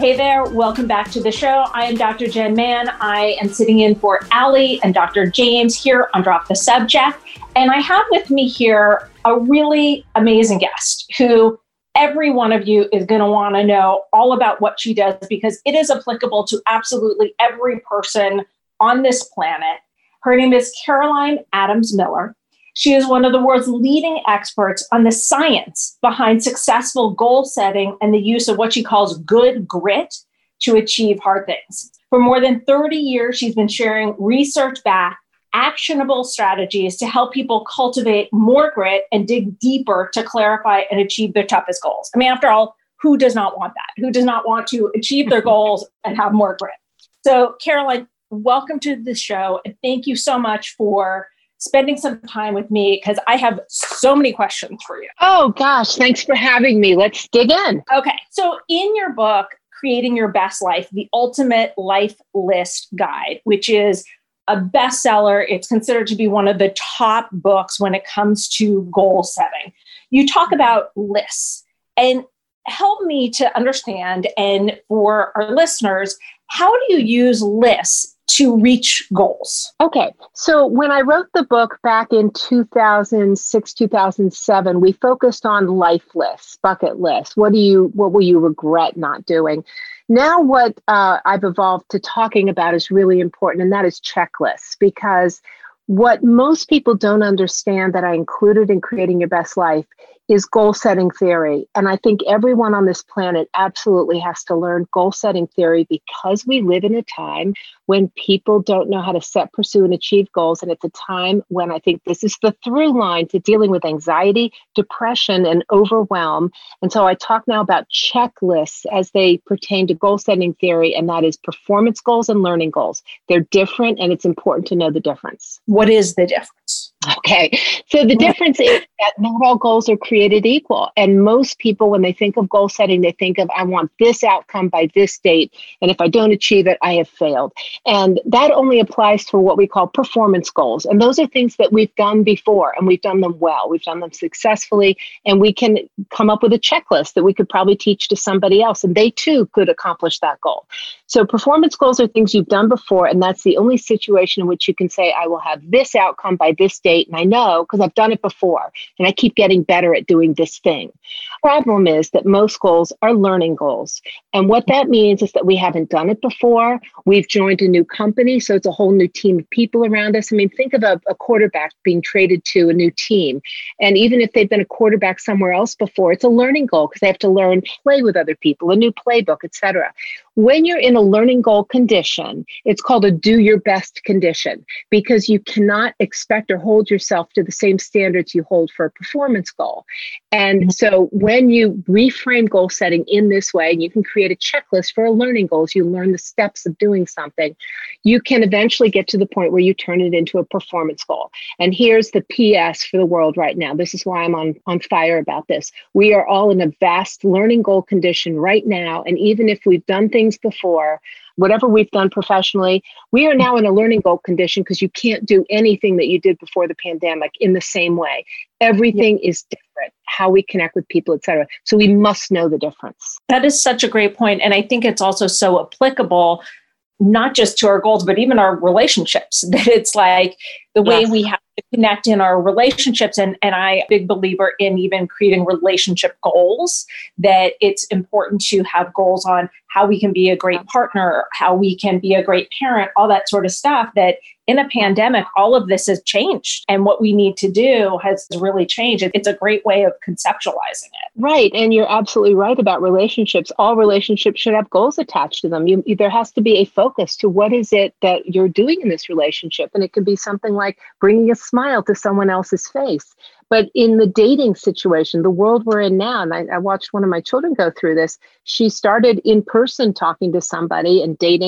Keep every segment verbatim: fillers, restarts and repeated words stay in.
Hey there, welcome back to the show. I am Doctor Jen Mann. I am sitting in for Allie and Doctor James here on Drop the Subject. And I have with me here a really amazing guest who every one of you is going to want to know all about what she does because it is applicable to absolutely every person on this planet. Her name is Caroline Adams Miller. She is one of the world's leading experts on the science behind successful goal setting and the use of what she calls good grit to achieve hard things. For more than thirty years, she's been sharing research-backed, actionable strategies to help people cultivate more grit and dig deeper to clarify and achieve their toughest goals. I mean, after all, who does not want that? Who does not want to achieve their goals and have more grit? So, Caroline, welcome to the show, and thank you so much for spending some time with me because I have so many questions for you. Oh, gosh. Thanks for having me. Let's dig in. Okay. So in your book, Creating Your Best Life, the Ultimate Life List Guide, which is a bestseller, it's considered to be one of the top books when it comes to goal setting. You talk about lists and help me to understand, and for our listeners, how do you use lists to reach goals? Okay. So when I wrote the book back in two thousand six, two thousand seven, we focused on life lists, bucket lists. What do you, what will you regret not doing? Now what uh, I've evolved to talking about is really important, and that is checklists, because what most people don't understand that I included in Creating Your Best Life is goal setting theory. And I think everyone on this planet absolutely has to learn goal setting theory because we live in a time when people don't know how to set, pursue, and achieve goals. And it's a time when I think this is the through line to dealing with anxiety, depression, and overwhelm. And so I talk now about checklists as they pertain to goal setting theory, and that is performance goals and learning goals. They're different, and it's important to know the difference. What is the difference? Okay, so the difference is that not all goals are created equal. And most people, when they think of goal setting, they think of, I want this outcome by this date. And if I don't achieve it, I have failed. And that only applies to what we call performance goals. And those are things that we've done before, and we've done them well. We've done them successfully. And we can come up with a checklist that we could probably teach to somebody else, and they too could accomplish that goal. So performance goals are things you've done before. And that's the only situation in which you can say, I will have this outcome by this date. And I know because I've done it before and I keep getting better at doing this thing. Problem is that most goals are learning goals. And what that means is that we haven't done it before. We've joined a new company, so it's a whole new team of people around us. I mean, think of a, a quarterback being traded to a new team. And even if they've been a quarterback somewhere else before, it's a learning goal because they have to learn, play with other people, a new playbook, et cetera. When you're in a learning goal condition, it's called a do your best condition because you cannot expect or hold yourself to the same standards you hold for a performance goal. And so when you reframe goal setting in this way, and you can create a checklist for a learning goals, you learn the steps of doing something, you can eventually get to the point where you turn it into a performance goal. And here's the P S for the world right now. This is why I'm on, on fire about this. We are all in a vast learning goal condition right now. And even if we've done things before, whatever we've done professionally, we are now in a learning goal condition because you can't do anything that you did before the pandemic in the same way. Everything yeah. is different, how we connect with people, et cetera. So we must know the difference. That is such a great point. And I think it's also so applicable, not just to our goals, but even our relationships, that it's like the way yes. we have to connect in our relationships. And, and I'm a big believer in even creating relationship goals, that it's important to have goals on how we can be a great partner, how we can be a great parent, all that sort of stuff, that in a pandemic, all of this has changed. And what we need to do has really changed. It's a great way of conceptualizing it. Right. And you're absolutely right about relationships. All relationships should have goals attached to them. You, there has to be a focus to what is it that you're doing in this relationship. And it could be something like bringing a smile to someone else's face. But in the dating situation, the world we're in now, and I, I watched one of my children go through this, she started in person talking to somebody and dating.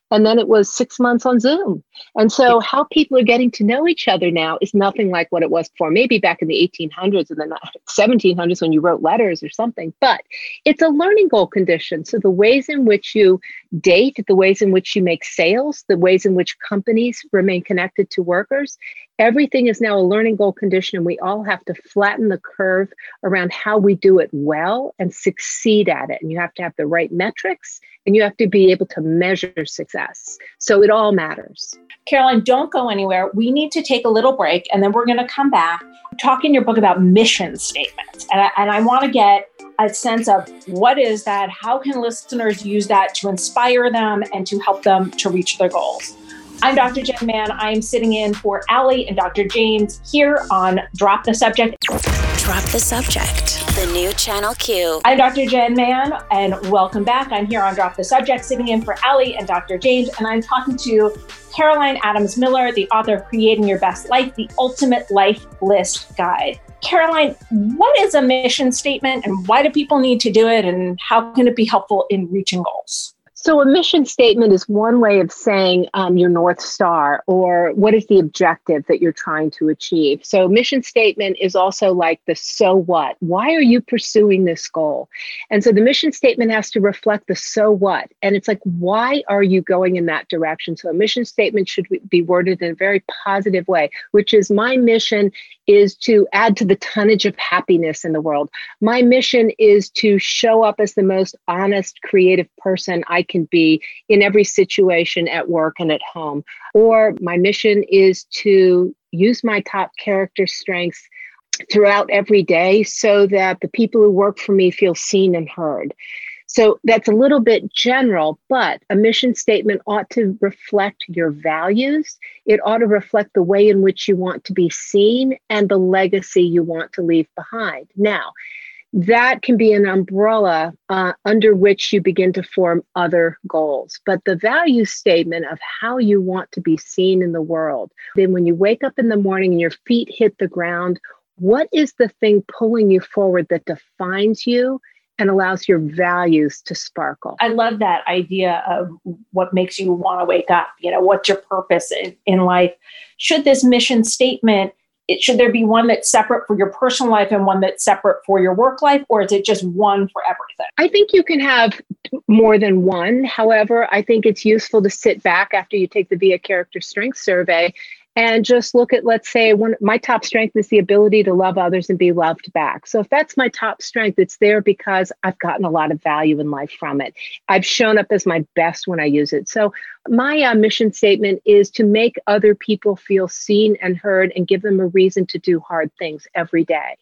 And then it was six months on Zoom. And so how people are getting to know each other now is nothing like what it was before, maybe back in the eighteen hundreds and then seventeen hundreds when you wrote letters or something. But it's a learning goal condition. So the ways in which you date, the ways in which you make sales, the ways in which companies remain connected to workers, everything is now a learning goal condition. And we all have to flatten the curve around how we do it well and succeed at it. And you have to have the right metrics and you have to be able to measure success. So it all matters. Caroline, don't go anywhere. We need to take a little break and then we're going to come back, talk in your book about mission statements. And I, and I want to get a sense of what is that? How can listeners use that to inspire them and to help them to reach their goals? I'm Doctor Jen Mann. I'm sitting in for Allie and Doctor James here on Drop the Subject. Drop the Subject, the new Channel Q. I'm Doctor Jen Mann, and welcome back. I'm here on Drop the Subject, sitting in for Allie and Doctor James, and I'm talking to Caroline Adams Miller, the author of Creating Your Best Life, the Ultimate Life List Guide. Caroline, what is a mission statement and why do people need to do it, and how can it be helpful in reaching goals? So a mission statement is one way of saying um, your North Star, or what is the objective that you're trying to achieve. So mission statement is also like the so what. Why are you pursuing this goal? And so the mission statement has to reflect the so what. And it's like, why are you going in that direction? So a mission statement should be worded in a very positive way, which is my mission is to add to the tonnage of happiness in the world. My mission is to show up as the most honest, creative person I can be in every situation at work and at home. Or my mission is to use my top character strengths throughout every day so that the people who work for me feel seen and heard. So that's a little bit general, but a mission statement ought to reflect your values. It ought to reflect the way in which you want to be seen and the legacy you want to leave behind. Now, that can be an umbrella uh, under which you begin to form other goals. But the value statement of how you want to be seen in the world, then when you wake up in the morning and your feet hit the ground, what is the thing pulling you forward that defines you and allows your values to sparkle? I love that idea of what makes you want to wake up. You know, what's your purpose in, in life? Should this mission statement, it, should there be one that's separate for your personal life and one that's separate for your work life? Or is it just one for everything? I think you can have more than one. However, I think it's useful to sit back after you take the V I A Character Strength Survey and just look at, let's say, one, my top strength is the ability to love others and be loved back. So if that's my top strength, it's there because I've gotten a lot of value in life from it. I've shown up as my best when I use it. So my uh, mission statement is to make other people feel seen and heard and give them a reason to do hard things every day.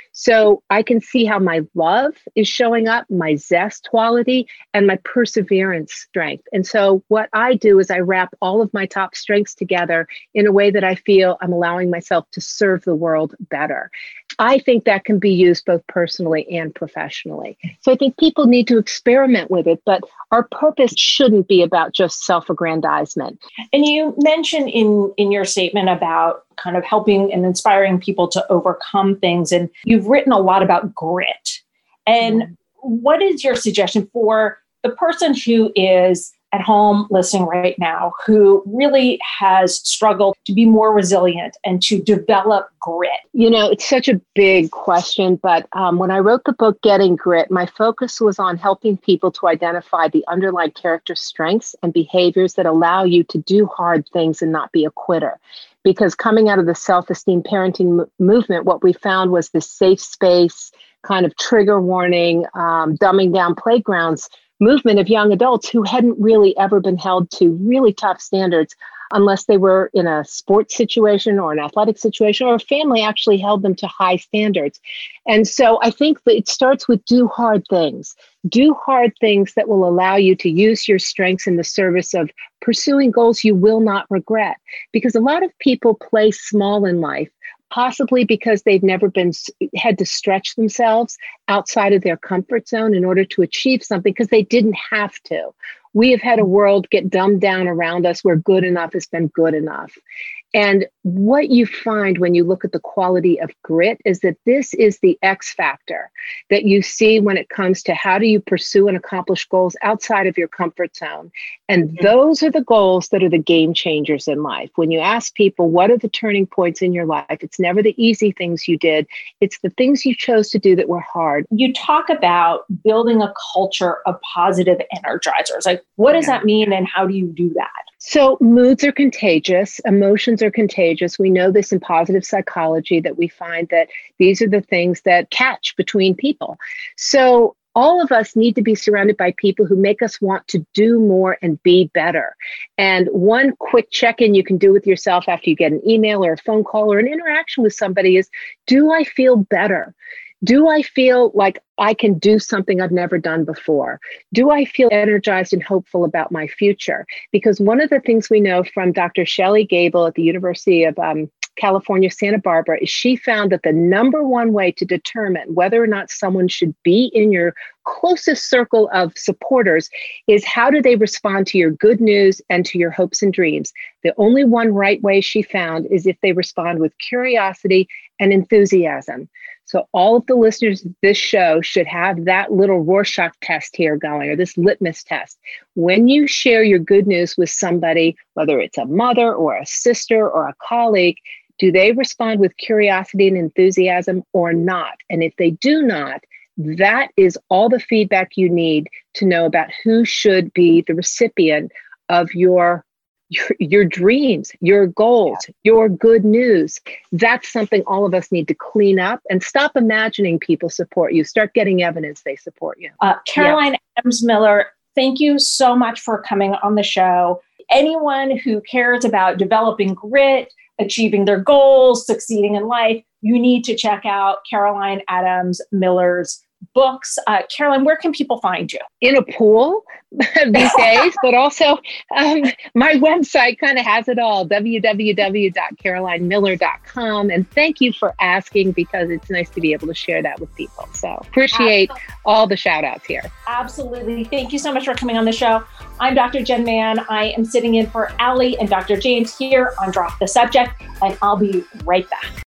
So I can see how my love is showing up, my zest quality, and my perseverance strength. And so what I do is I wrap all of my top strengths together in a way that I feel I'm allowing myself to serve the world better. I think that can be used both personally and professionally. So I think people need to experiment with it, but our purpose shouldn't be about just self-aggrandizement. And you mentioned in, in your statement about kind of helping and inspiring people to overcome things. And you've written a lot about grit. And mm. what is your suggestion for the person who is at home listening right now, who really has struggled to be more resilient and to develop grit? You know, it's such a big question, but um, when I wrote the book, Getting Grit, my focus was on helping people to identify the underlying character strengths and behaviors that allow you to do hard things and not be a quitter. Because coming out of the self-esteem parenting m- movement, what we found was this safe space, kind of trigger warning, um, dumbing down playgrounds movement of young adults who hadn't really ever been held to really tough standards unless they were in a sports situation or an athletic situation, or a family actually held them to high standards. And so I think that it starts with do hard things. Do hard things that will allow you to use your strengths in the service of pursuing goals you will not regret. Because a lot of people play small in life, possibly because they've never been had to stretch themselves outside of their comfort zone in order to achieve something because they didn't have to. We have had a world get dumbed down around us where good enough has been good enough. And what you find when you look at the quality of grit is that this is the X factor that you see when it comes to how do you pursue and accomplish goals outside of your comfort zone. And mm-hmm. those are the goals that are the game changers in life. When you ask people, what are the turning points in your life? It's never the easy things you did. It's the things you chose to do that were hard. You talk about building a culture of positive energizers. Like, what does yeah. that mean and how do you do that? So moods are contagious. Emotions are contagious. We know this in positive psychology, that we find that these are the things that catch between people. So all of us need to be surrounded by people who make us want to do more and be better. And one quick check-in you can do with yourself after you get an email or a phone call or an interaction with somebody is, do I feel better? Do I feel like I can do something I've never done before? Do I feel energized and hopeful about my future? Because one of the things we know from Doctor Shelley Gable at the University of um, California, Santa Barbara, is she found that the number one way to determine whether or not someone should be in your closest circle of supporters is how do they respond to your good news and to your hopes and dreams. The only one right way she found is if they respond with curiosity and enthusiasm. So all of the listeners of this show should have that little Rorschach test here going, or this litmus test. When you share your good news with somebody, whether it's a mother or a sister or a colleague, do they respond with curiosity and enthusiasm or not? And if they do not, that is all the feedback you need to know about who should be the recipient of your Your, your dreams, your goals, your good news. That's something all of us need to clean up and stop imagining people support you. Start getting evidence they support you. Uh, Caroline yeah. Adams Miller, thank you so much for coming on the show. Anyone who cares about developing grit, achieving their goals, succeeding in life, you need to check out Caroline Adams Miller's books. Uh, Caroline, where can people find you? In a pool these days, but also um, my website kind of has it all, w w w dot caroline miller dot com. And thank you for asking, because it's nice to be able to share that with people. So appreciate Absolutely. all the shout outs here. Absolutely. Thank you so much for coming on the show. I'm Doctor Jen Mann. I am sitting in for Allie and Doctor James here on Drop the Subject, and I'll be right back.